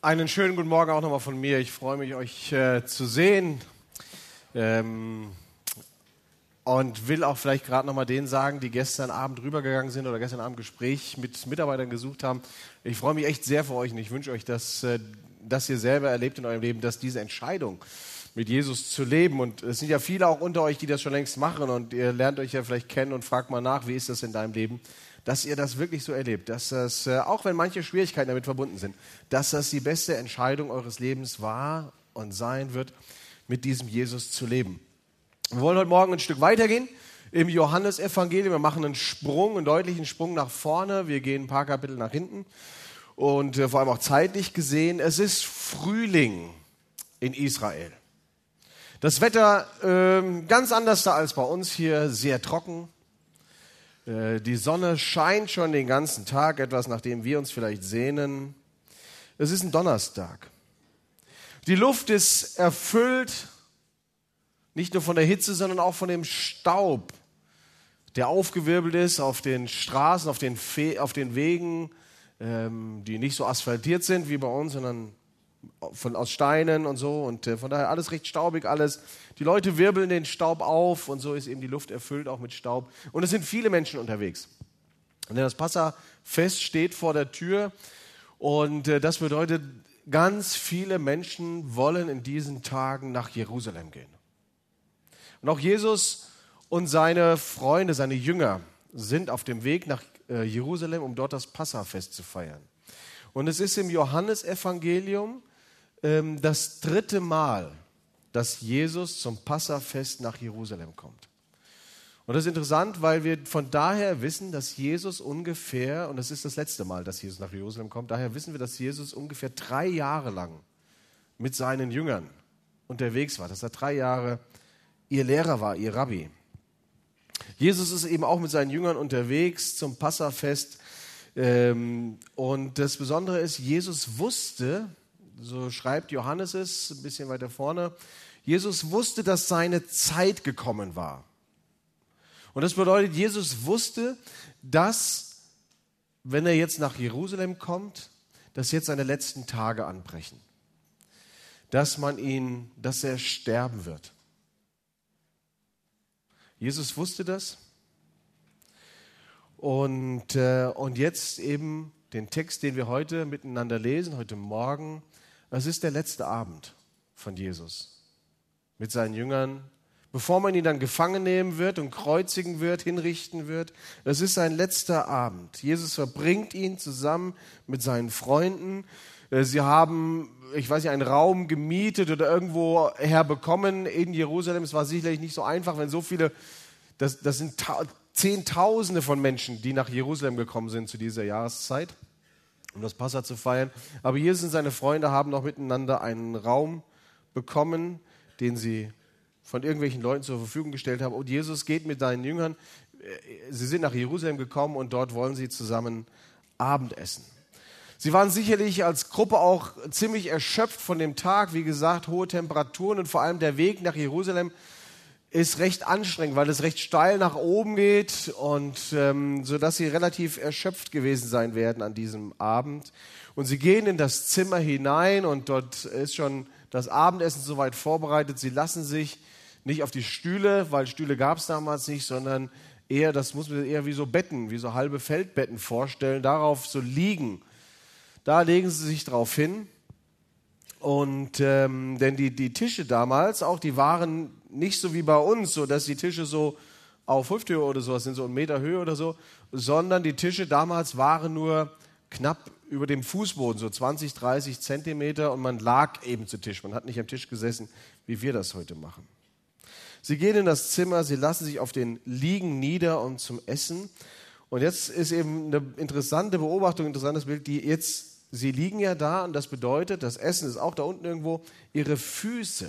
Einen schönen guten Morgen auch nochmal von mir. Ich freue mich, euch zu sehen und will auch vielleicht gerade nochmal denen sagen, die gestern Abend rübergegangen sind oder gestern Abend Gespräch mit Mitarbeitern gesucht haben. Ich freue mich echt sehr für euch und ich wünsche euch, dass ihr selber erlebt in eurem Leben, dass diese Entscheidung mit Jesus zu leben, und es sind ja viele auch unter euch, die das schon längst machen, und ihr lernt euch ja vielleicht kennen und fragt mal nach, wie ist das in deinem Leben, dass ihr das wirklich so erlebt, dass das, auch wenn manche Schwierigkeiten damit verbunden sind, dass das die beste Entscheidung eures Lebens war und sein wird, mit diesem Jesus zu leben. Wir wollen heute Morgen ein Stück weitergehen im Johannesevangelium. Wir machen einen deutlichen Sprung nach vorne. Wir gehen ein paar Kapitel nach hinten und vor allem auch zeitlich gesehen. Es ist Frühling in Israel. Das Wetter ganz anders da als bei uns hier, sehr trocken. Die Sonne scheint schon den ganzen Tag, etwas nachdem wir uns vielleicht sehnen. Es ist ein Donnerstag. Die Luft ist erfüllt, nicht nur von der Hitze, sondern auch von dem Staub, der aufgewirbelt ist auf den Straßen, auf den Wegen, die nicht so asphaltiert sind wie bei uns, sondern aus Steinen und so, und von daher alles recht staubig, alles. Die Leute wirbeln den Staub auf und so ist eben die Luft erfüllt, auch mit Staub. Und es sind viele Menschen unterwegs. Und das Passafest steht vor der Tür, und das bedeutet, ganz viele Menschen wollen in diesen Tagen nach Jerusalem gehen. Und auch Jesus und seine Freunde, seine Jünger sind auf dem Weg nach Jerusalem, um dort das Passafest zu feiern. Und es ist im Johannesevangelium das 3. Mal, dass Jesus zum Passafest nach Jerusalem kommt. Und das ist interessant, weil wir von daher wissen, dass Jesus ungefähr, und das ist das letzte Mal, dass Jesus nach Jerusalem kommt, daher wissen wir, dass Jesus ungefähr 3 Jahre lang mit seinen Jüngern unterwegs war, dass er 3 Jahre ihr Lehrer war, ihr Rabbi. Jesus ist eben auch mit seinen Jüngern unterwegs zum Passafest. Und das Besondere ist, Jesus wusste, so schreibt Johannes es ein bisschen weiter vorne, Jesus wusste, dass seine Zeit gekommen war. Und das bedeutet, Jesus wusste, dass, wenn er jetzt nach Jerusalem kommt, dass jetzt seine letzten Tage anbrechen. Dass er sterben wird. Jesus wusste das. Und jetzt eben den Text, den wir heute miteinander lesen, heute Morgen, das ist der letzte Abend von Jesus mit seinen Jüngern, bevor man ihn dann gefangen nehmen wird und kreuzigen wird, hinrichten wird. Es ist sein letzter Abend. Jesus verbringt ihn zusammen mit seinen Freunden. Sie haben, einen Raum gemietet oder irgendwo herbekommen in Jerusalem. Es war sicherlich nicht so einfach, wenn so viele, das sind Zehntausende von Menschen, die nach Jerusalem gekommen sind zu dieser Jahreszeit, um das Passa zu feiern. Aber Jesus und seine Freunde haben noch miteinander einen Raum bekommen, den sie von irgendwelchen Leuten zur Verfügung gestellt haben. Und Jesus geht mit seinen Jüngern, sie sind nach Jerusalem gekommen und dort wollen sie zusammen Abendessen. Sie waren sicherlich als Gruppe auch ziemlich erschöpft von dem Tag. Wie gesagt, hohe Temperaturen und vor allem der Weg nach Jerusalem ist recht anstrengend, weil es recht steil nach oben geht, und sodass sie relativ erschöpft gewesen sein werden an diesem Abend. Und sie gehen in das Zimmer hinein und dort ist schon das Abendessen soweit vorbereitet. Sie lassen sich nicht auf die Stühle, weil Stühle gab es damals nicht, sondern eher, das muss man eher wie so Betten, wie so halbe Feldbetten vorstellen, darauf so liegen. Da legen sie sich drauf hin. Und denn die Tische damals auch, die waren nicht so wie bei uns, so dass die Tische so auf Hüfthöhe oder sowas sind, so 1 Meter Höhe oder so, sondern die Tische damals waren nur knapp über dem Fußboden, so 20, 30 Zentimeter, und man lag eben zu Tisch. Man hat nicht am Tisch gesessen, wie wir das heute machen. Sie gehen in das Zimmer, sie lassen sich auf den Liegen nieder und zum Essen. Und jetzt ist eben eine interessante Beobachtung, ein interessantes Bild, sie liegen ja da, und das bedeutet, das Essen ist auch da unten irgendwo, ihre Füße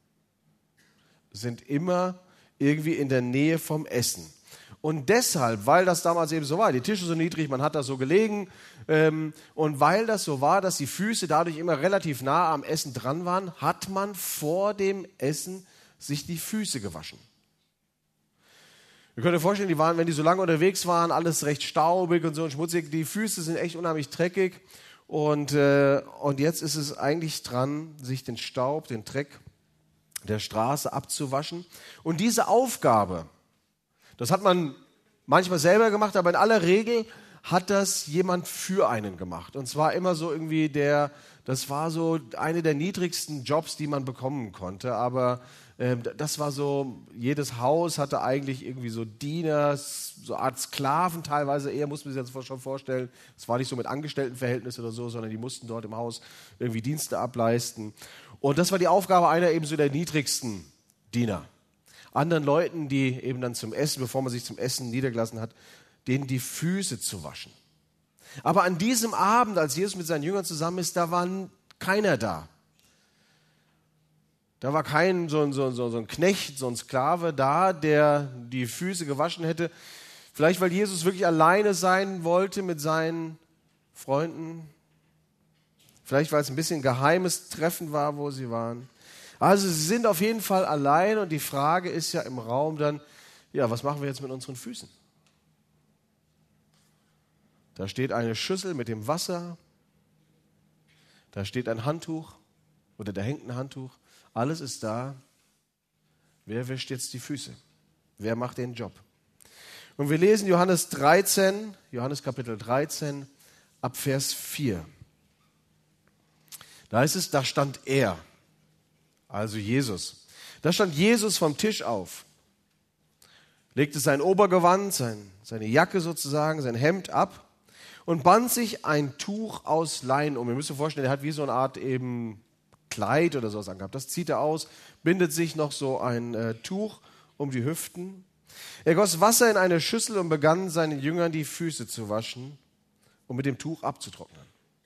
sind immer irgendwie in der Nähe vom Essen. Und deshalb, weil das damals eben so war, die Tische so niedrig, man hat da so gelegen, und weil das so war, dass die Füße dadurch immer relativ nah am Essen dran waren, hat man vor dem Essen sich die Füße gewaschen. Ihr könnt euch vorstellen, wenn die so lange unterwegs waren, alles recht staubig und so und schmutzig, die Füße sind echt unheimlich dreckig. Und jetzt ist es eigentlich dran, sich den Staub, den Dreck der Straße abzuwaschen. Und diese Aufgabe, das hat man manchmal selber gemacht, aber in aller Regel hat das jemand für einen gemacht. Und zwar immer so irgendwie das war so eine der niedrigsten Jobs, die man bekommen konnte. Aber das war so, jedes Haus hatte eigentlich irgendwie so Diener, so Art Sklaven teilweise eher, muss man sich jetzt schon vorstellen. Es war nicht so mit Angestelltenverhältnis oder so, sondern die mussten dort im Haus irgendwie Dienste ableisten. Und das war die Aufgabe einer eben so der niedrigsten Diener. Anderen Leuten, die eben dann zum Essen, bevor man sich zum Essen niedergelassen hat, denen die Füße zu waschen. Aber an diesem Abend, als Jesus mit seinen Jüngern zusammen ist, da war keiner da. Da war kein so ein Knecht, so ein Sklave da, der die Füße gewaschen hätte. Vielleicht, weil Jesus wirklich alleine sein wollte mit seinen Freunden. Vielleicht, weil es ein bisschen ein geheimes Treffen war, wo sie waren. Also sie sind auf jeden Fall allein und die Frage ist ja im Raum dann, ja, was machen wir jetzt mit unseren Füßen? Da steht eine Schüssel mit dem Wasser, da steht ein Handtuch oder da hängt ein Handtuch. Alles ist da. Wer wäscht jetzt die Füße? Wer macht den Job? Und wir lesen Johannes Kapitel 13, ab Vers 4. Da heißt es, da stand er, also Jesus. Da stand Jesus vom Tisch auf, legte sein Obergewand, seine Jacke sozusagen, sein Hemd ab und band sich ein Tuch aus Leinen um. Ihr müsst euch vorstellen, er hat wie so eine Art eben Kleid oder sowas angehabt. Das zieht er aus, bindet sich noch so ein Tuch um die Hüften. Er goss Wasser in eine Schüssel und begann seinen Jüngern die Füße zu waschen und mit dem Tuch abzutrocknen.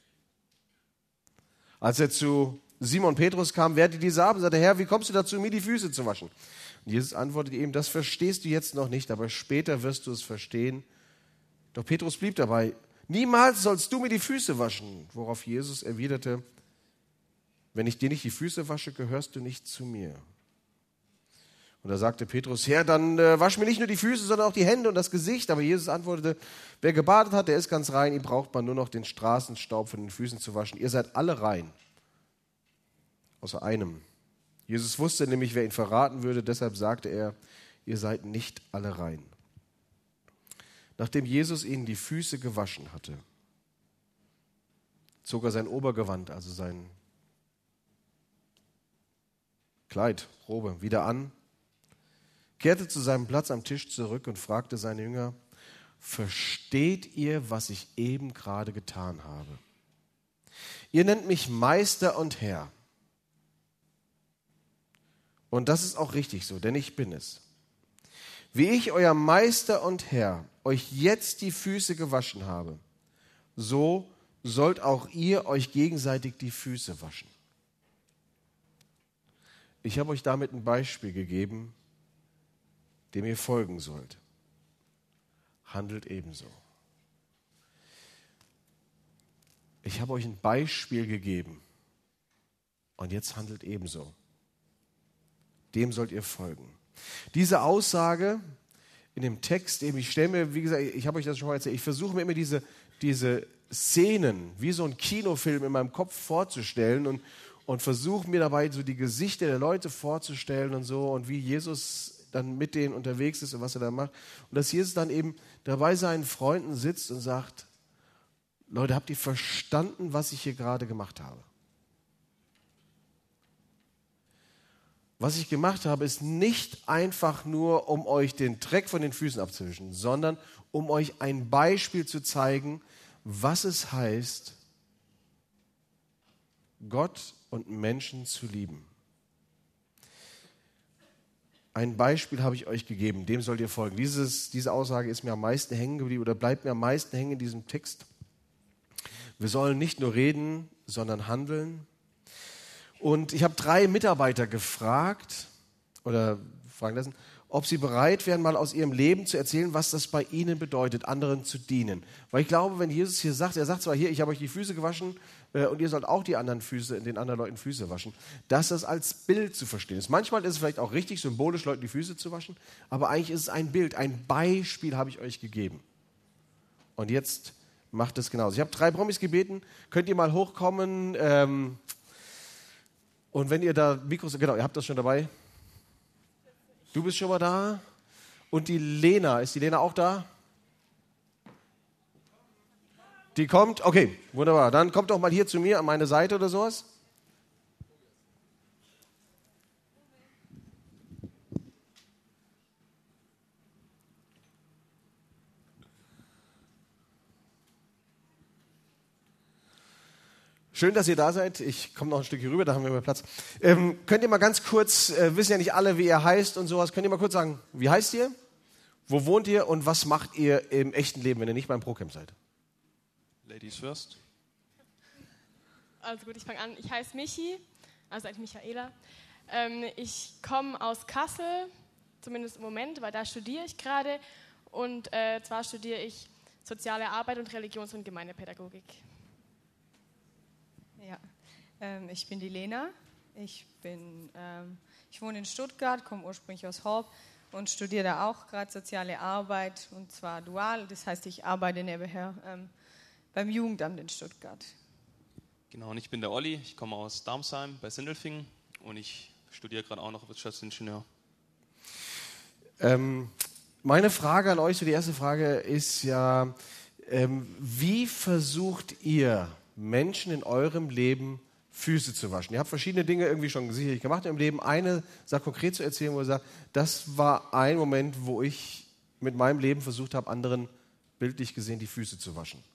Als er zu Simon Petrus kam, wehrte dieser ab und sagte, Herr, wie kommst du dazu, mir die Füße zu waschen? Und Jesus antwortete ihm, das verstehst du jetzt noch nicht, aber später wirst du es verstehen. Doch Petrus blieb dabei, niemals sollst du mir die Füße waschen. Worauf Jesus erwiderte, wenn ich dir nicht die Füße wasche, gehörst du nicht zu mir. Und da sagte Petrus, Herr, dann wasch mir nicht nur die Füße, sondern auch die Hände und das Gesicht. Aber Jesus antwortete, wer gebadet hat, der ist ganz rein, ihm braucht man nur noch den Straßenstaub von den Füßen zu waschen. Ihr seid alle rein, außer einem. Jesus wusste nämlich, wer ihn verraten würde, deshalb sagte er, ihr seid nicht alle rein. Nachdem Jesus ihnen die Füße gewaschen hatte, zog er sein Obergewand, also sein Kleid, Robe, wieder an, kehrte zu seinem Platz am Tisch zurück und fragte seine Jünger, versteht ihr, was ich eben gerade getan habe? Ihr nennt mich Meister und Herr. Und das ist auch richtig so, denn ich bin es. Wie ich, euer Meister und Herr, euch jetzt die Füße gewaschen habe, so sollt auch ihr euch gegenseitig die Füße waschen. Ich habe euch damit ein Beispiel gegeben, dem ihr folgen sollt. Handelt ebenso. Ich habe euch ein Beispiel gegeben und jetzt handelt ebenso. Dem sollt ihr folgen. Diese Aussage in dem Text, ich stelle mir, wie gesagt, ich habe euch das schon mal erzählt, ich versuche mir immer diese Szenen wie so ein Kinofilm in meinem Kopf vorzustellen und versuche mir dabei so die Gesichter der Leute vorzustellen und so und wie Jesus dann mit denen unterwegs ist und was er da macht. Und dass Jesus dann eben dabei seinen Freunden sitzt und sagt, Leute, habt ihr verstanden, was ich hier gerade gemacht habe? Was ich gemacht habe, ist nicht einfach nur, um euch den Dreck von den Füßen abzuwischen, sondern um euch ein Beispiel zu zeigen, was es heißt, Gott und Menschen zu lieben. Ein Beispiel habe ich euch gegeben, dem sollt ihr folgen. Diese Aussage ist mir am meisten hängen geblieben oder bleibt mir am meisten hängen in diesem Text. Wir sollen nicht nur reden, sondern handeln. Und ich habe 3 Mitarbeiter gefragt oder fragen lassen, ob sie bereit wären, mal aus ihrem Leben zu erzählen, was das bei ihnen bedeutet, anderen zu dienen. Weil ich glaube, wenn Jesus hier sagt, er sagt zwar hier, ich habe euch die Füße gewaschen und ihr sollt auch den anderen Leuten Füße waschen, dass das als Bild zu verstehen ist. Manchmal ist es vielleicht auch richtig, symbolisch Leuten die Füße zu waschen, aber eigentlich ist es ein Bild, ein Beispiel habe ich euch gegeben. Und jetzt macht es genauso. Ich habe 3 Promis gebeten, könnt ihr mal hochkommen und wenn ihr da Mikros, genau, ihr habt das schon dabei. Du bist schon mal da und die Lena, ist die Lena auch da? Die kommt? Okay, wunderbar. Dann kommt doch mal hier zu mir an meine Seite oder sowas. Schön, dass ihr da seid. Ich komme noch ein Stück hier rüber, da haben wir mehr Platz. Könnt ihr mal ganz kurz, wissen ja nicht alle, wie ihr heißt und sowas, könnt ihr mal kurz sagen, wie heißt ihr, wo wohnt ihr und was macht ihr im echten Leben, wenn ihr nicht beim ProCamp seid? Ladies first. Also gut, ich fange an. Ich heiße Michi, also eigentlich Michaela. Ich komme aus Kassel, zumindest im Moment, weil da studiere ich gerade. Und zwar studiere ich Soziale Arbeit und Religions- und Gemeindepädagogik. Ja, ich bin die Lena. Ich wohne in Stuttgart, komme ursprünglich aus Horb und studiere da auch gerade Soziale Arbeit und zwar dual. Das heißt, ich arbeite nebenher beim Jugendamt in Stuttgart. Genau, und ich bin der Olli. Ich komme aus Darmsheim bei Sindelfingen und ich studiere gerade auch noch Wirtschaftsingenieur. Meine Frage an euch, so die erste Frage ist ja, wie versucht ihr Menschen in eurem Leben Füße zu waschen? Ihr habt verschiedene Dinge irgendwie schon sicherlich gemacht im Leben. Eine Sache konkret zu erzählen, wo ihr sagt, das war ein Moment, wo ich mit meinem Leben versucht habe, anderen bildlich gesehen die Füße zu waschen.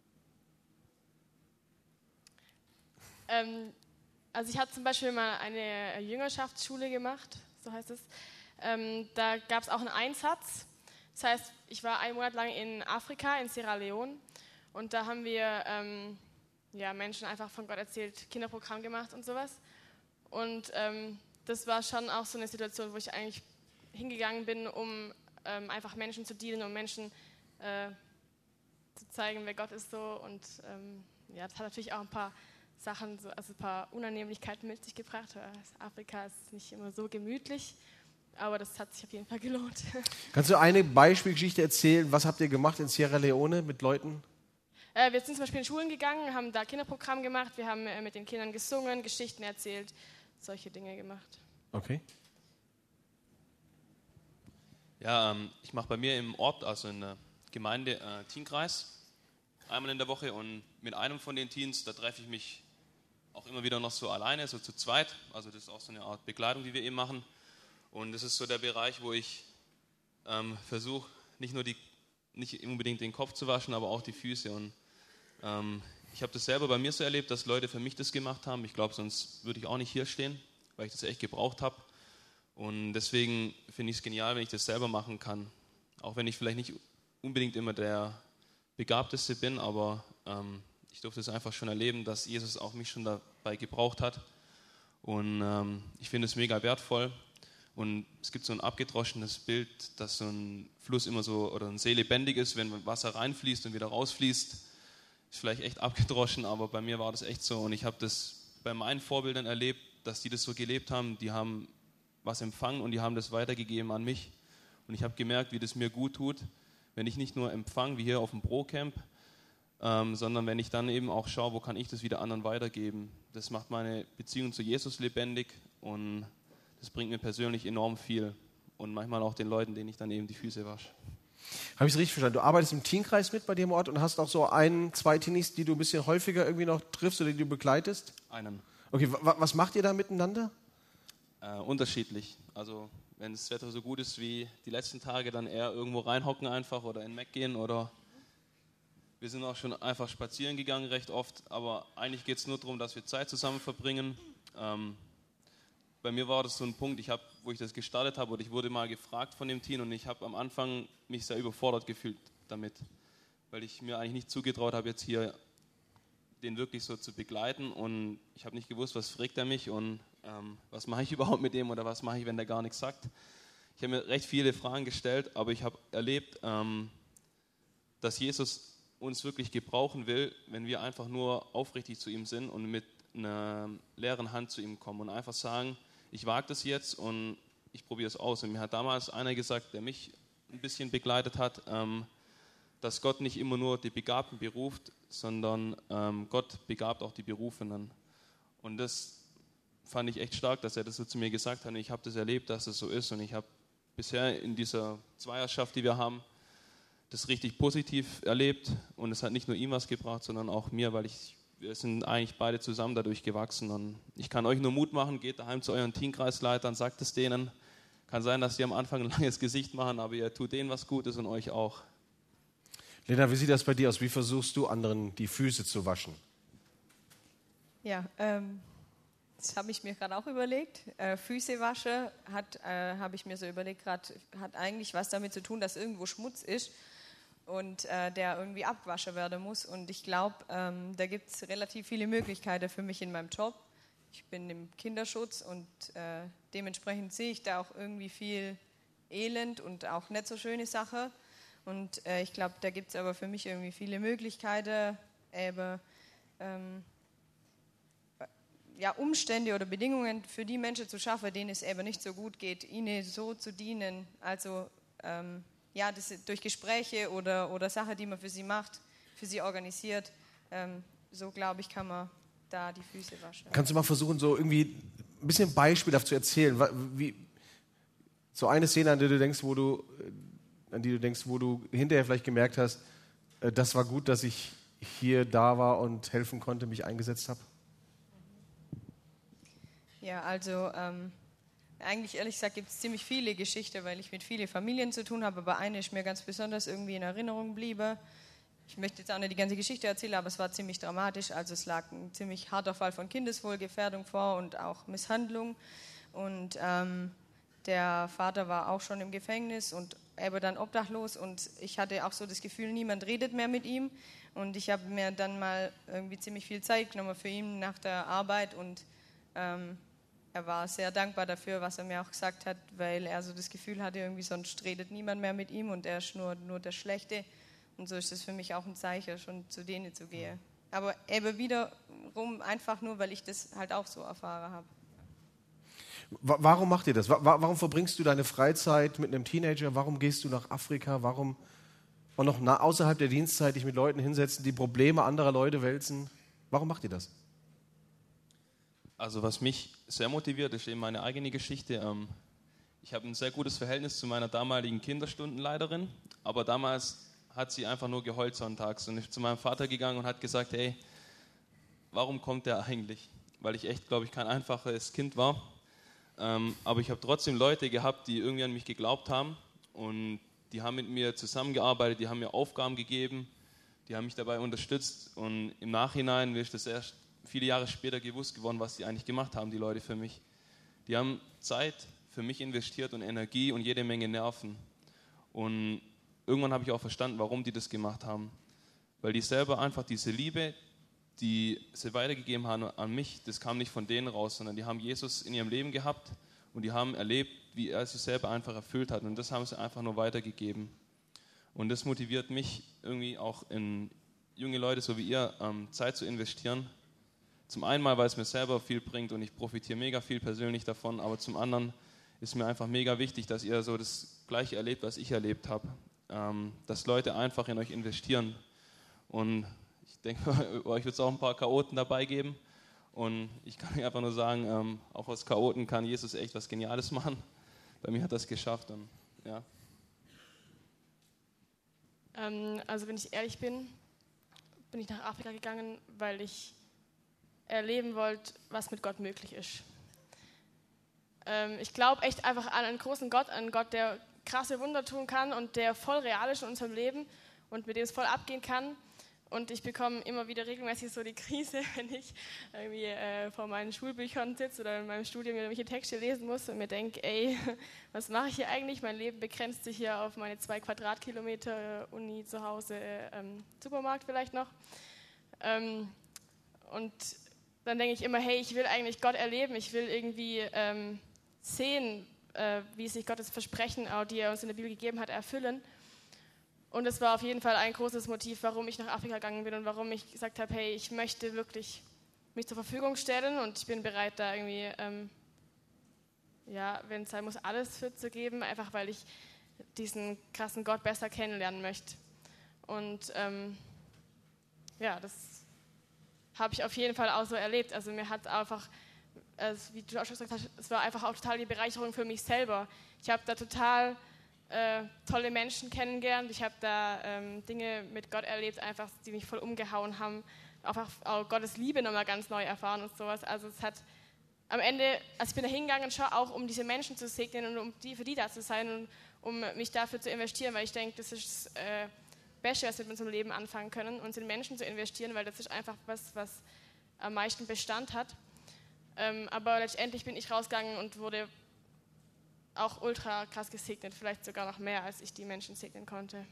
Also ich habe zum Beispiel mal eine Jüngerschaftsschule gemacht, so heißt es. Da gab es auch einen Einsatz. Das heißt, ich war 1 Monat lang in Afrika, in Sierra Leone. Und da haben wir Menschen einfach von Gott erzählt, Kinderprogramm gemacht und sowas. Und das war schon auch so eine Situation, wo ich eigentlich hingegangen bin, um einfach Menschen zu dienen, um Menschen zu zeigen, wer Gott ist so. Und das hat natürlich auch ein paar Sachen, also ein paar Unannehmlichkeiten mit sich gebracht. Afrika ist nicht immer so gemütlich, aber das hat sich auf jeden Fall gelohnt. Kannst du eine Beispielgeschichte erzählen? Was habt ihr gemacht in Sierra Leone mit Leuten? Wir sind zum Beispiel in Schulen gegangen, haben da Kinderprogramm gemacht, wir haben mit den Kindern gesungen, Geschichten erzählt, solche Dinge gemacht. Okay. Ja, ich mache bei mir im Ort, also in der Gemeinde, Teenkreis, einmal in der Woche und mit einem von den Teens, da treffe ich mich auch immer wieder noch so alleine, so zu zweit, also das ist auch so eine Art Begleitung, die wir eben machen und das ist so der Bereich, wo ich versuche, nicht unbedingt den Kopf zu waschen, aber auch die Füße und ich habe das selber bei mir so erlebt, dass Leute für mich das gemacht haben, ich glaube, sonst würde ich auch nicht hier stehen, weil ich das echt gebraucht habe und deswegen finde ich es genial, wenn ich das selber machen kann, auch wenn ich vielleicht nicht unbedingt immer der Begabteste bin, aber ich durfte es einfach schon erleben, dass Jesus auch mich schon dabei gebraucht hat und ich finde es mega wertvoll und es gibt so ein abgedroschenes Bild, dass so ein Fluss immer so oder ein See lebendig ist, wenn Wasser reinfließt und wieder rausfließt, ist vielleicht echt abgedroschen, aber bei mir war das echt so und ich habe das bei meinen Vorbildern erlebt, dass die das so gelebt haben, die haben was empfangen und die haben das weitergegeben an mich und ich habe gemerkt, wie das mir gut tut, wenn ich nicht nur empfange, wie hier auf dem ProCamp, sondern wenn ich dann eben auch schaue, wo kann ich das wieder anderen weitergeben. Das macht meine Beziehung zu Jesus lebendig und das bringt mir persönlich enorm viel und manchmal auch den Leuten, denen ich dann eben die Füße wasche. Habe ich es richtig verstanden? Du arbeitest im Teenkreis mit bei dir im Ort und hast auch so 1, 2 Teenies, die du ein bisschen häufiger irgendwie noch triffst oder die du begleitest? Einen. Okay, was macht ihr da miteinander? Unterschiedlich. Also wenn das Wetter so gut ist wie die letzten Tage, dann eher irgendwo reinhocken einfach oder in den Mac gehen oder wir sind auch schon einfach spazieren gegangen recht oft, aber eigentlich geht es nur darum, dass wir Zeit zusammen verbringen. Bei mir war das so ein Punkt, wo ich das gestartet habe oder ich wurde mal gefragt von dem Team und ich habe am Anfang mich sehr überfordert gefühlt damit, weil ich mir eigentlich nicht zugetraut habe, jetzt hier den wirklich so zu begleiten und ich habe nicht gewusst, was fragt er mich und was mache ich überhaupt mit dem oder was mache ich, wenn der gar nichts sagt. Ich habe mir recht viele Fragen gestellt, aber ich habe erlebt, dass Jesus uns wirklich gebrauchen will, wenn wir einfach nur aufrichtig zu ihm sind und mit einer leeren Hand zu ihm kommen und einfach sagen, ich wage das jetzt und ich probiere es aus. Und mir hat damals einer gesagt, der mich ein bisschen begleitet hat, dass Gott nicht immer nur die Begabten beruft, sondern Gott begabt auch die Berufenen. Und das fand ich echt stark, dass er das so zu mir gesagt hat. Und ich habe das erlebt, dass es so ist. Und ich habe bisher in dieser Zweierschaft, die wir haben, das richtig positiv erlebt. Und es hat nicht nur ihm was gebracht, sondern auch mir, weil wir sind eigentlich beide zusammen dadurch gewachsen. Und ich kann euch nur Mut machen, geht daheim zu euren Teamkreisleitern, sagt es denen. Kann sein, dass die am Anfang ein langes Gesicht machen, aber ihr tut denen was Gutes und euch auch. Lena, wie sieht das bei dir aus? Wie versuchst du, anderen die Füße zu waschen? Ja, das habe ich mir gerade auch überlegt. Füße wasche habe ich mir so überlegt, hat eigentlich was damit zu tun, dass irgendwo Schmutz ist und der irgendwie abgewaschen werden muss. Und ich glaube, da gibt es relativ viele Möglichkeiten für mich in meinem Job. Ich bin im Kinderschutz und dementsprechend sehe ich da auch irgendwie viel Elend und auch nicht so schöne Sachen. Und ich glaube, da gibt es aber für mich irgendwie viele Möglichkeiten, Umstände oder Bedingungen für die Menschen zu schaffen, denen es eben nicht so gut geht, ihnen so zu dienen. Also das durch Gespräche oder Sachen, die man für sie macht, für sie organisiert. So glaube ich, kann man da die Füße waschen. Kannst du mal versuchen, so irgendwie ein bisschen beispielhaft zu erzählen, wie so eine Szene, an die du denkst, wo du hinterher vielleicht gemerkt hast, das war gut, dass ich hier da war und helfen konnte, mich eingesetzt habe? Ja, also eigentlich ehrlich gesagt gibt es ziemlich viele Geschichten, weil ich mit vielen Familien zu tun habe, aber eine ist mir ganz besonders irgendwie in Erinnerung geblieben. Ich möchte jetzt auch nicht die ganze Geschichte erzählen, aber es war ziemlich dramatisch. Also es lag ein ziemlich harter Fall von Kindeswohlgefährdung vor und auch Misshandlung. Und der Vater war auch schon im Gefängnis und er war dann obdachlos. Und ich hatte auch so das Gefühl, niemand redet mehr mit ihm. Und ich habe mir dann mal irgendwie ziemlich viel Zeit genommen für ihn nach der Arbeit. Und er war sehr dankbar dafür, was er mir auch gesagt hat, weil er so das Gefühl hatte, irgendwie sonst redet niemand mehr mit ihm und er ist nur der Schlechte. Und so ist es für mich auch ein Zeichen, schon zu denen zu gehen. Aber eben wiederum einfach nur, weil ich das halt auch so erfahren habe. Warum macht ihr das? Warum verbringst du deine Freizeit mit einem Teenager? Warum gehst du nach Afrika? Warum und noch außerhalb der Dienstzeit dich mit Leuten hinsetzen, die Probleme anderer Leute wälzen? Warum macht ihr das? Also was mich sehr motiviert, ist eben meine eigene Geschichte. Ich habe ein sehr gutes Verhältnis zu meiner damaligen Kinderstundenleiterin, aber damals hat sie einfach nur geheult sonntags und ist zu meinem Vater gegangen und hat gesagt, hey, warum kommt der eigentlich? Weil ich echt, glaube ich, kein einfaches Kind war. Aber ich habe trotzdem Leute gehabt, die irgendwie an mich geglaubt haben und die haben mit mir zusammengearbeitet, die haben mir Aufgaben gegeben, die haben mich dabei unterstützt und im Nachhinein ist das erst viele Jahre später gewusst geworden, was die eigentlich gemacht haben, die Leute für mich. Die haben Zeit für mich investiert und Energie und jede Menge Nerven. Und irgendwann habe ich auch verstanden, warum die das gemacht haben. Weil die selber einfach diese Liebe, die sie weitergegeben haben an mich, das kam nicht von denen raus, sondern die haben Jesus in ihrem Leben gehabt und die haben erlebt, wie er sich selber einfach erfüllt hat. Und das haben sie einfach nur weitergegeben. Und das motiviert mich irgendwie auch in junge Leute, so wie ihr, Zeit zu investieren. Zum einen mal, weil es mir selber viel bringt und ich profitiere mega viel persönlich davon, aber zum anderen ist mir einfach mega wichtig, dass ihr so das Gleiche erlebt, was ich erlebt habe. Dass Leute einfach in euch investieren. Und ich denke, euch wird es auch ein paar Chaoten dabei geben. Und ich kann euch einfach nur sagen, auch aus Chaoten kann Jesus echt was Geniales machen. Bei mir hat das geschafft. Und, ja. Also wenn ich ehrlich bin ich nach Afrika gegangen, weil ich erleben wollte, was mit Gott möglich ist. Ich glaube echt einfach an einen großen Gott, einen Gott, der krasse Wunder tun kann und der voll real ist in unserem Leben und mit dem es voll abgehen kann. Und ich bekomme immer wieder regelmäßig so die Krise, wenn ich irgendwie vor meinen Schulbüchern sitze oder in meinem Studium irgendwelche Texte lesen muss und mir denke, ey, was mache ich hier eigentlich? Mein Leben begrenzt sich hier auf meine 2 Quadratkilometer Uni, zu Hause, Supermarkt vielleicht noch. Und dann denke ich immer, hey, ich will eigentlich Gott erleben, ich will irgendwie sehen, wie sich Gottes Versprechen, auch die er uns in der Bibel gegeben hat, erfüllen. Und es war auf jeden Fall ein großes Motiv, warum ich nach Afrika gegangen bin und warum ich gesagt habe, hey, ich möchte wirklich mich zur Verfügung stellen und ich bin bereit, da irgendwie, wenn es sein muss, alles für zu geben, einfach weil ich diesen krassen Gott besser kennenlernen möchte. Und ja, das habe ich auf jeden Fall auch so erlebt. Also mir hat einfach, wie du auch schon gesagt hast, es war einfach auch total die Bereicherung für mich selber. Ich habe da total tolle Menschen kennengelernt. Ich habe da Dinge mit Gott erlebt, einfach, die mich voll umgehauen haben. Einfach auch Gottes Liebe nochmal ganz neu erfahren und sowas. Also es hat am Ende, also ich bin da hingegangen schon auch, um diese Menschen zu segnen und für die da zu sein und um mich dafür zu investieren, weil ich denke, das ist das Beste, was wir mit unserem Leben anfangen können, uns in Menschen zu investieren, weil das ist einfach was am meisten Bestand hat. Aber letztendlich bin ich rausgegangen und wurde auch ultra krass gesegnet, vielleicht sogar noch mehr, als ich die Menschen segnen konnte.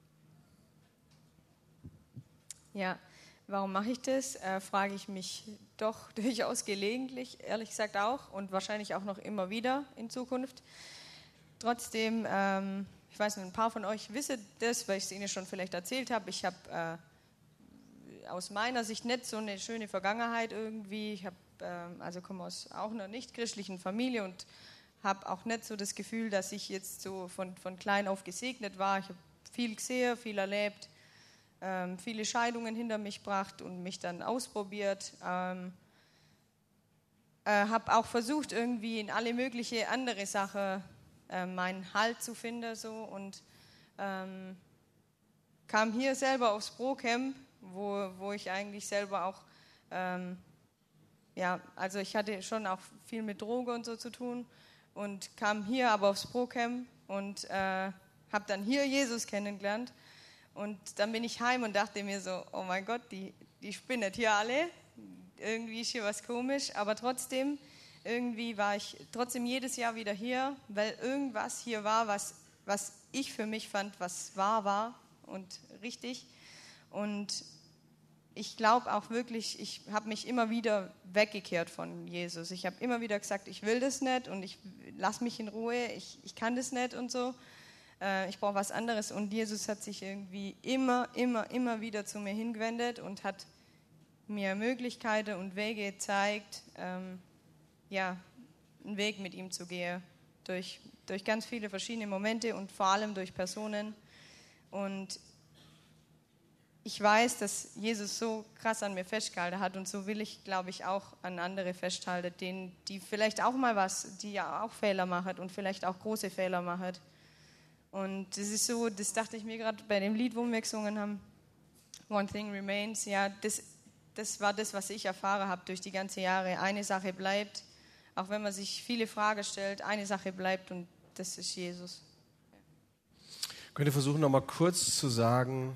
Ja, warum mache ich das? Frage ich mich doch durchaus gelegentlich, ehrlich gesagt auch und wahrscheinlich auch noch immer wieder in Zukunft. Trotzdem, ich weiß nicht, ein paar von euch wissen das, weil ich es Ihnen schon vielleicht erzählt habe. Ich habe aus meiner Sicht nicht so eine schöne Vergangenheit irgendwie. Ich komme aus auch einer nicht-christlichen Familie und habe auch nicht so das Gefühl, dass ich jetzt so von klein auf gesegnet war. Ich habe viel gesehen, viel erlebt, viele Scheidungen hinter mich gebracht und mich dann ausprobiert. Habe auch versucht, irgendwie in alle mögliche andere Sachen meinen Halt zu finden so, und kam hier selber aufs Pro-Camp, wo ich eigentlich selber auch, also ich hatte schon auch viel mit Droge und so zu tun und kam hier aber aufs Pro-Camp und habe dann hier Jesus kennengelernt. Und dann bin ich heim und dachte mir so, oh mein Gott, die spinnen hier alle, irgendwie ist hier was komisch, aber trotzdem, irgendwie war ich trotzdem jedes Jahr wieder hier, weil irgendwas hier war, was ich für mich fand, was wahr war und richtig. Und ich glaube auch wirklich, ich habe mich immer wieder weggekehrt von Jesus. Ich habe immer wieder gesagt, ich will das nicht und ich lass mich in Ruhe, ich kann das nicht und so. Ich brauche was anderes. Und Jesus hat sich irgendwie immer wieder zu mir hingewendet und hat mir Möglichkeiten und Wege gezeigt, einen Weg mit ihm zu gehen. Durch ganz viele verschiedene Momente und vor allem durch Personen. Und ich weiß, dass Jesus so krass an mir festgehalten hat und so will ich, glaube ich, auch an andere festhalten, die vielleicht auch mal die ja auch Fehler machen und vielleicht auch große Fehler machen. Und das ist so, das dachte ich mir gerade bei dem Lied, wo wir gesungen haben, One Thing Remains, ja, das war das, was ich erfahren habe durch die ganzen Jahre. Eine Sache bleibt, auch wenn man sich viele Fragen stellt, eine Sache bleibt und das ist Jesus. Könnt ihr versuchen, noch mal kurz zu sagen,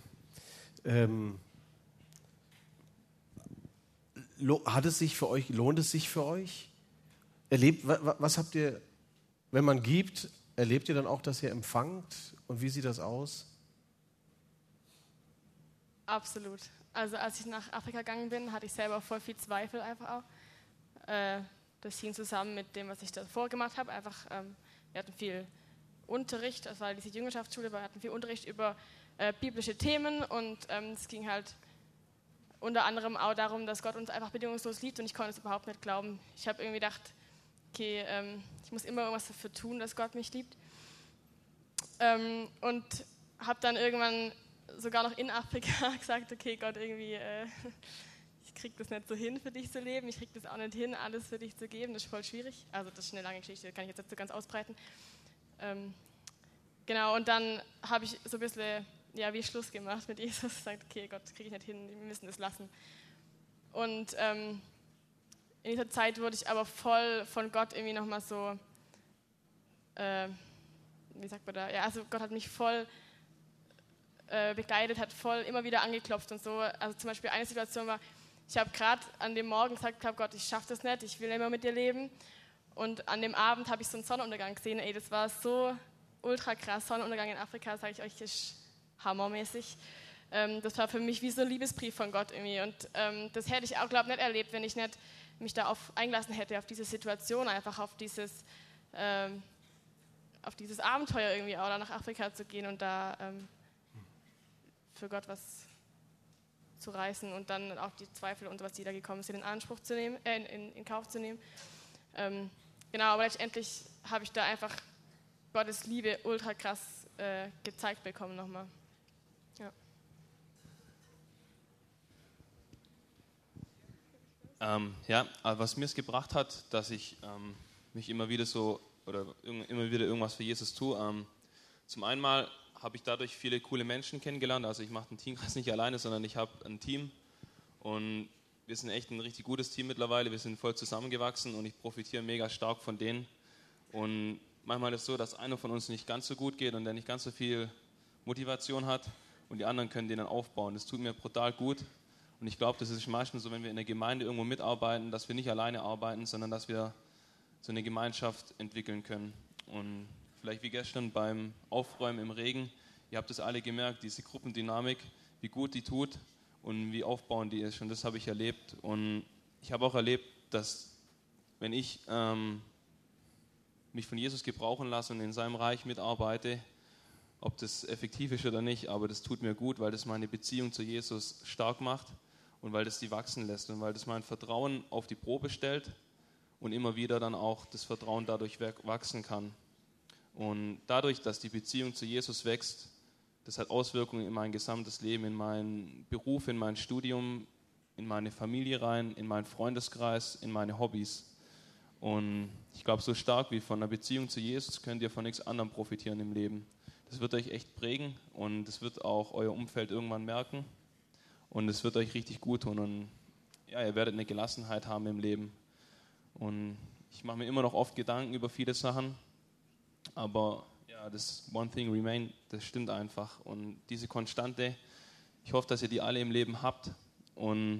lohnt es sich für euch? Was habt ihr, wenn man gibt, erlebt ihr dann auch, dass ihr empfangt? Und wie sieht das aus? Absolut. Also als ich nach Afrika gegangen bin, hatte ich selber voll viel Zweifel einfach auch. Das hing zusammen mit dem, was ich davor gemacht habe. Einfach, wir hatten viel Unterricht, das war diese Jüngerschaftsschule, wir hatten viel Unterricht über biblische Themen und es ging halt unter anderem auch darum, dass Gott uns einfach bedingungslos liebt und ich konnte es überhaupt nicht glauben. Ich habe irgendwie gedacht, okay, ich muss immer irgendwas dafür tun, dass Gott mich liebt. Und habe dann irgendwann sogar noch in Afrika gesagt, okay Gott, irgendwie, ich kriege das nicht so hin, für dich zu leben, ich kriege das auch nicht hin, alles für dich zu geben, das ist voll schwierig. Also das ist eine lange Geschichte, kann ich jetzt nicht so ganz ausbreiten. Genau, und dann habe ich so ein bisschen, wie Schluss gemacht mit Jesus, gesagt, okay Gott, kriege ich nicht hin, wir müssen das lassen. Und in dieser Zeit wurde ich aber voll von Gott irgendwie nochmal so, wie sagt man da, ja, also Gott hat mich voll begleitet, hat voll immer wieder angeklopft und so. Also zum Beispiel eine Situation war, ich habe gerade an dem Morgen gesagt, Gott, ich schaffe das nicht, ich will immer mit dir leben. Und an dem Abend habe ich so einen Sonnenuntergang gesehen, das war so ultra krass, Sonnenuntergang in Afrika, sage ich euch, ist hammermäßig. Das war für mich wie so ein Liebesbrief von Gott irgendwie und das hätte ich auch, glaube ich, nicht erlebt, wenn ich nicht mich darauf eingelassen hätte, auf diese Situation, einfach auf dieses Abenteuer irgendwie auch, da nach Afrika zu gehen und da für Gott was zu reißen und dann auch die Zweifel und was die da gekommen sind, in Anspruch zu nehmen, in Kauf zu nehmen. Genau, aber letztendlich habe ich da einfach Gottes Liebe ultra krass gezeigt bekommen nochmal. Ja. Aber was mir es gebracht hat, dass ich mich immer wieder irgendwas für Jesus tue. Zum einen mal habe ich dadurch viele coole Menschen kennengelernt. Also ich mache den Teamkreis nicht alleine, sondern ich habe ein Team und wir sind echt ein richtig gutes Team mittlerweile. Wir sind voll zusammengewachsen und ich profitiere mega stark von denen. Und manchmal ist es so, dass einer von uns nicht ganz so gut geht und der nicht ganz so viel Motivation hat und die anderen können den dann aufbauen. Das tut mir brutal gut. Und ich glaube, das ist meistens so, wenn wir in der Gemeinde irgendwo mitarbeiten, dass wir nicht alleine arbeiten, sondern dass wir so eine Gemeinschaft entwickeln können. Und vielleicht wie gestern beim Aufräumen im Regen, ihr habt es alle gemerkt, diese Gruppendynamik, wie gut die tut und wie aufbauend die ist. Und das habe ich erlebt. Und ich habe auch erlebt, dass wenn ich mich von Jesus gebrauchen lasse und in seinem Reich mitarbeite, ob das effektiv ist oder nicht, aber das tut mir gut, weil das meine Beziehung zu Jesus stark macht und weil das die wachsen lässt und weil das mein Vertrauen auf die Probe stellt und immer wieder dann auch das Vertrauen dadurch wachsen kann. Und dadurch, dass die Beziehung zu Jesus wächst, das hat Auswirkungen in mein gesamtes Leben, in meinen Beruf, in mein Studium, in meine Familie rein, in meinen Freundeskreis, in meine Hobbys. Und ich glaube, so stark wie von einer Beziehung zu Jesus könnt ihr von nichts anderem profitieren im Leben. Das wird euch echt prägen und das wird auch euer Umfeld irgendwann merken und es wird euch richtig gut tun und ja, ihr werdet eine Gelassenheit haben im Leben. Und ich mache mir immer noch oft Gedanken über viele Sachen, aber ja, das One Thing Remain, das stimmt einfach und diese Konstante, ich hoffe, dass ihr die alle im Leben habt und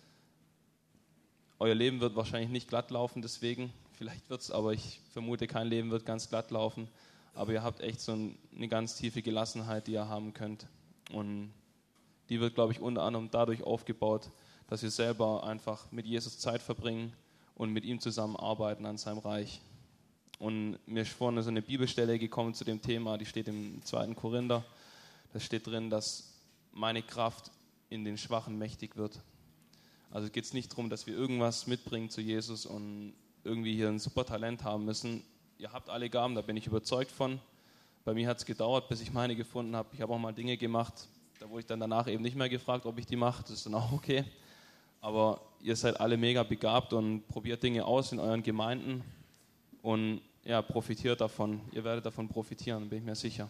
euer Leben wird wahrscheinlich nicht glatt laufen deswegen, vielleicht wird es, aber ich vermute, kein Leben wird ganz glatt laufen. Aber ihr habt echt so eine ganz tiefe Gelassenheit, die ihr haben könnt. Und die wird, glaube ich, unter anderem dadurch aufgebaut, dass wir selber einfach mit Jesus Zeit verbringen und mit ihm zusammen arbeiten an seinem Reich. Und mir ist vorhin so eine Bibelstelle gekommen zu dem Thema, die steht im 2. Korinther. Da steht drin, dass meine Kraft in den Schwachen mächtig wird. Also geht es nicht darum, dass wir irgendwas mitbringen zu Jesus und irgendwie hier ein super Talent haben müssen. Ihr habt alle Gaben, da bin ich überzeugt von. Bei mir hat es gedauert, bis ich meine gefunden habe. Ich habe auch mal Dinge gemacht, da wurde ich dann danach eben nicht mehr gefragt, ob ich die mache. Das ist dann auch okay. Aber ihr seid alle mega begabt und probiert Dinge aus in euren Gemeinden und ja, profitiert davon. Ihr werdet davon profitieren, bin ich mir sicher.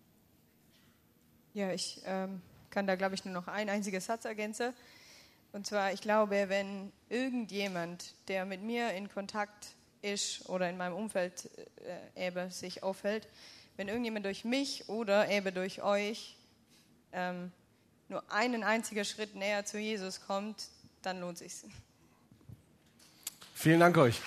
Ja, ich kann da, glaube ich, nur noch einen einzigen Satz ergänzen. Und zwar, ich glaube, wenn irgendjemand, der mit mir in Kontakt ist oder in meinem Umfeld eben sich aufhält, wenn irgendjemand durch mich oder eben durch euch nur einen einzigen Schritt näher zu Jesus kommt, dann lohnt es sich. Vielen Dank euch.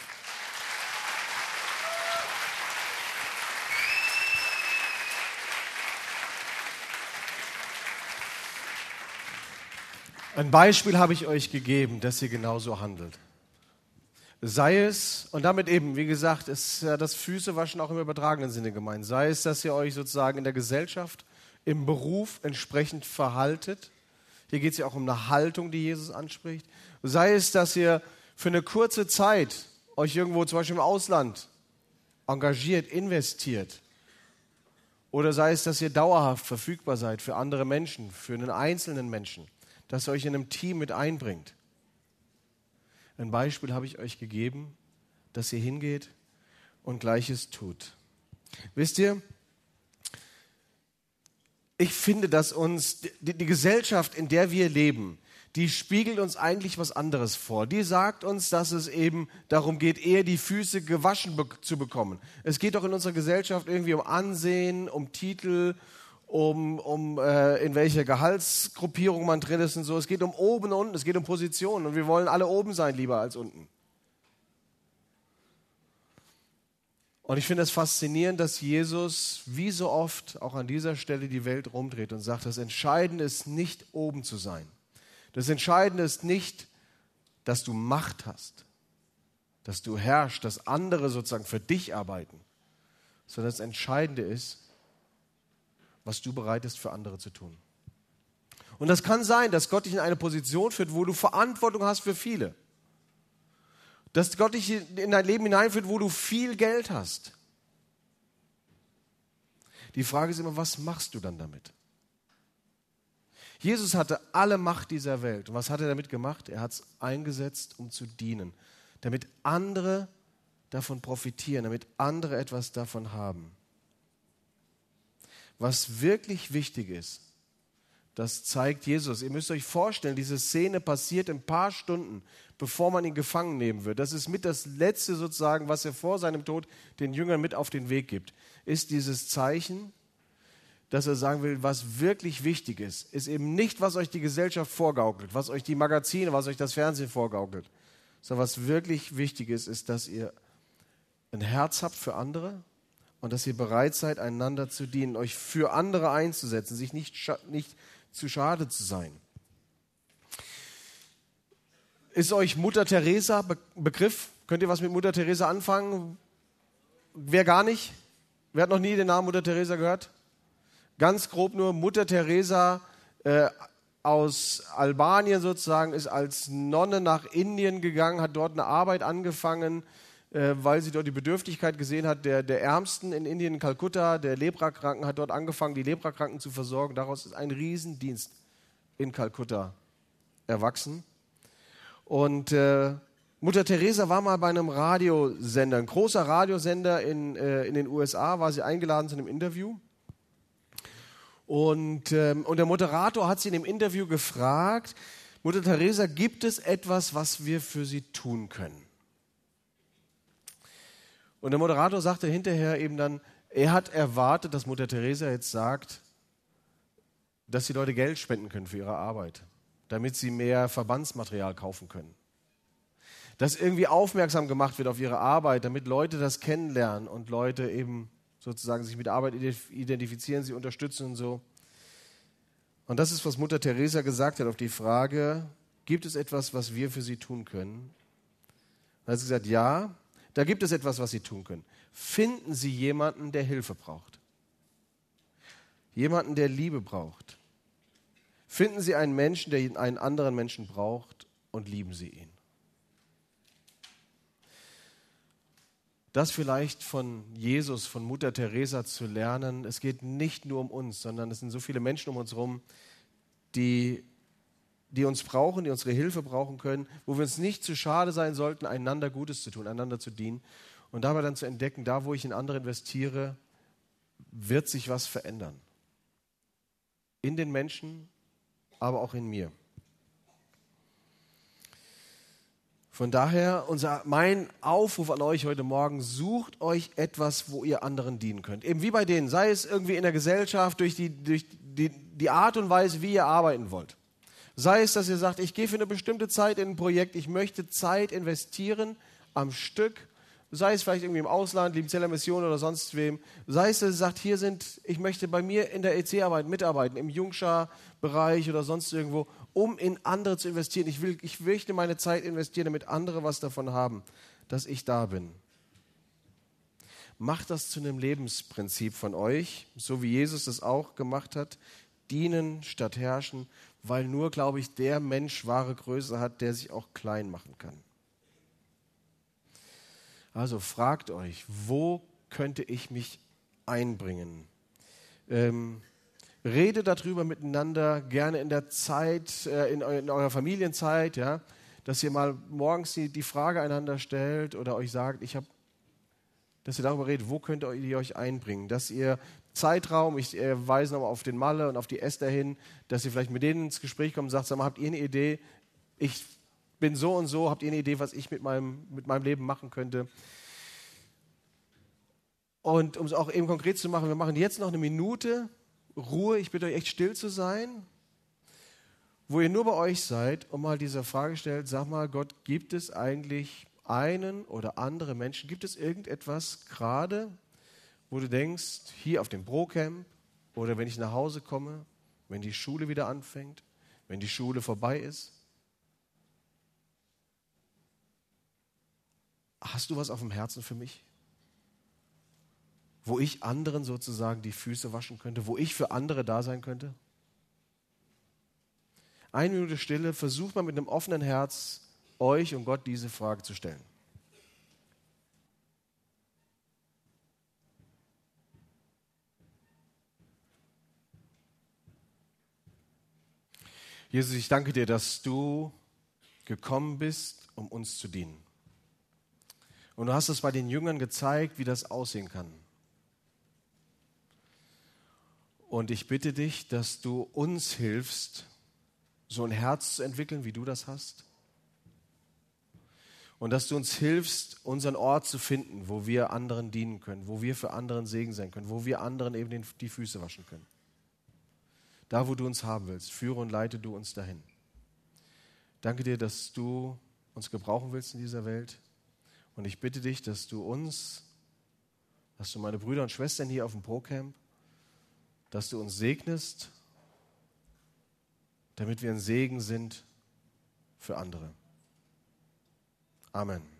Ein Beispiel habe ich euch gegeben, dass ihr genauso handelt. Sei es, und damit eben, wie gesagt, ist ja das Füßewaschen auch im übertragenen Sinne gemeint, sei es, dass ihr euch sozusagen in der Gesellschaft, im Beruf entsprechend verhaltet. Hier geht es ja auch um eine Haltung, die Jesus anspricht. Sei es, dass ihr für eine kurze Zeit euch irgendwo, zum Beispiel im Ausland, engagiert, investiert. Oder sei es, dass ihr dauerhaft verfügbar seid für andere Menschen, für einen einzelnen Menschen, dass ihr euch in einem Team mit einbringt. Ein Beispiel habe ich euch gegeben, dass ihr hingeht und Gleiches tut. Wisst ihr, ich finde, dass uns die Gesellschaft, in der wir leben, die spiegelt uns eigentlich was anderes vor. Die sagt uns, dass es eben darum geht, eher die Füße gewaschen zu bekommen. Es geht doch in unserer Gesellschaft irgendwie um Ansehen, um Titel, um in welcher Gehaltsgruppierung man drin ist und so. Es geht um oben und unten, es geht um Positionen und wir wollen alle oben sein, lieber als unten. Und ich finde es faszinierend, dass Jesus wie so oft auch an dieser Stelle die Welt rumdreht und sagt, das Entscheidende ist nicht oben zu sein. Das Entscheidende ist nicht, dass du Macht hast, dass du herrschst, dass andere sozusagen für dich arbeiten, sondern das Entscheidende ist, was du bereit bist für andere zu tun. Und das kann sein, dass Gott dich in eine Position führt, wo du Verantwortung hast für viele. Dass Gott dich in dein Leben hineinführt, wo du viel Geld hast. Die Frage ist immer, was machst du dann damit? Jesus hatte alle Macht dieser Welt. Und was hat er damit gemacht? Er hat es eingesetzt, um zu dienen, damit andere davon profitieren, damit andere etwas davon haben. Was wirklich wichtig ist, das zeigt Jesus. Ihr müsst euch vorstellen, diese Szene passiert ein paar Stunden, bevor man ihn gefangen nehmen wird. Das ist mit das Letzte sozusagen, was er vor seinem Tod den Jüngern mit auf den Weg gibt. Ist dieses Zeichen, dass er sagen will, was wirklich wichtig ist eben nicht, was euch die Gesellschaft vorgaukelt, was euch die Magazine, was euch das Fernsehen vorgaukelt, sondern was wirklich wichtig ist, dass ihr ein Herz habt für andere und dass ihr bereit seid, einander zu dienen, euch für andere einzusetzen, sich nicht zu schade zu sein. Ist euch Mutter Teresa Begriff? Könnt ihr was mit Mutter Teresa anfangen? Wer gar nicht? Wer hat noch nie den Namen Mutter Teresa gehört? Ganz grob nur, Mutter Teresa aus Albanien sozusagen ist als Nonne nach Indien gegangen, hat dort eine Arbeit angefangen, weil sie dort die Bedürftigkeit gesehen hat, der Ärmsten in Indien, in Kalkutta, der Leprakranken, hat dort angefangen, die Leprakranken zu versorgen. Daraus ist ein Riesendienst in Kalkutta erwachsen. Und Mutter Teresa war mal bei einem Radiosender, ein großer Radiosender in den USA, war sie eingeladen zu einem Interview. Und der Moderator hat sie in dem Interview gefragt, Mutter Teresa, gibt es etwas, was wir für sie tun können? Und der Moderator sagte hinterher eben dann, er hat erwartet, dass Mutter Teresa jetzt sagt, dass die Leute Geld spenden können für ihre Arbeit, damit sie mehr Verbandsmaterial kaufen können. Dass irgendwie aufmerksam gemacht wird auf ihre Arbeit, damit Leute das kennenlernen und Leute eben sozusagen sich mit Arbeit identifizieren, sie unterstützen und so. Und das ist, was Mutter Teresa gesagt hat auf die Frage, gibt es etwas, was wir für sie tun können? Da hat sie gesagt, ja, da gibt es etwas, was sie tun können. Finden Sie jemanden, der Hilfe braucht. Jemanden, der Liebe braucht. Finden Sie einen Menschen, der einen anderen Menschen braucht und lieben Sie ihn. Das vielleicht von Jesus, von Mutter Teresa zu lernen, es geht nicht nur um uns, sondern es sind so viele Menschen um uns herum, die uns brauchen, die unsere Hilfe brauchen können, wo wir uns nicht zu schade sein sollten, einander Gutes zu tun, einander zu dienen und dabei dann zu entdecken, da wo ich in andere investiere, wird sich was verändern. In den Menschen, aber auch in mir. Von daher mein Aufruf an euch heute Morgen, sucht euch etwas, wo ihr anderen dienen könnt. Eben wie bei denen, sei es irgendwie in der Gesellschaft, durch die Art und Weise, wie ihr arbeiten wollt. Sei es, dass ihr sagt, ich gehe für eine bestimmte Zeit in ein Projekt, ich möchte Zeit investieren am Stück, sei es vielleicht irgendwie im Ausland, Liebenzeller Mission oder sonst wem, sei es, dass ihr sagt, ich möchte bei mir in der EC-Arbeit mitarbeiten, im Jungschar-Bereich oder sonst irgendwo, um in andere zu investieren. Ich möchte meine Zeit investieren, damit andere was davon haben, dass ich da bin. Macht das zu einem Lebensprinzip von euch, so wie Jesus das auch gemacht hat. Dienen statt herrschen, weil nur, glaube ich, der Mensch wahre Größe hat, der sich auch klein machen kann. Also fragt euch, wo könnte ich mich einbringen? Redet darüber miteinander, gerne in der Zeit, in eurer Familienzeit, ja, dass ihr mal morgens die Frage einander stellt oder euch sagt, dass ihr darüber redet, wo könnt ihr euch einbringen, dass ihr Zeitraum, ich weise nochmal auf den Malle und auf die Esther hin, dass ihr vielleicht mit denen ins Gespräch kommt und sagt, sag mal, habt ihr eine Idee, ich bin so und so, habt ihr eine Idee, was ich mit meinem Leben machen könnte? Und um es auch eben konkret zu machen, wir machen jetzt noch eine Minute Ruhe, ich bitte euch echt still zu sein, wo ihr nur bei euch seid und mal diese Frage stellt, sag mal, Gott, gibt es eigentlich einen oder andere Menschen, gibt es irgendetwas gerade, wo du denkst, hier auf dem Pro-Camp oder wenn ich nach Hause komme, wenn die Schule wieder anfängt, wenn die Schule vorbei ist, hast du was auf dem Herzen für mich? Wo ich anderen sozusagen die Füße waschen könnte, wo ich für andere da sein könnte? 1 Minute Stille, versucht mal mit einem offenen Herz, euch und Gott diese Frage zu stellen. Jesus, ich danke dir, dass du gekommen bist, um uns zu dienen. Und du hast es bei den Jüngern gezeigt, wie das aussehen kann. Und ich bitte dich, dass du uns hilfst, so ein Herz zu entwickeln, wie du das hast. Und dass du uns hilfst, unseren Ort zu finden, wo wir anderen dienen können, wo wir für anderen Segen sein können, wo wir anderen eben die Füße waschen können. Da, wo du uns haben willst, führe und leite du uns dahin. Danke dir, dass du uns gebrauchen willst in dieser Welt. Und ich bitte dich, dass du meine Brüder und Schwestern hier auf dem ProCamp, dass du uns segnest, damit wir ein Segen sind für andere. Amen.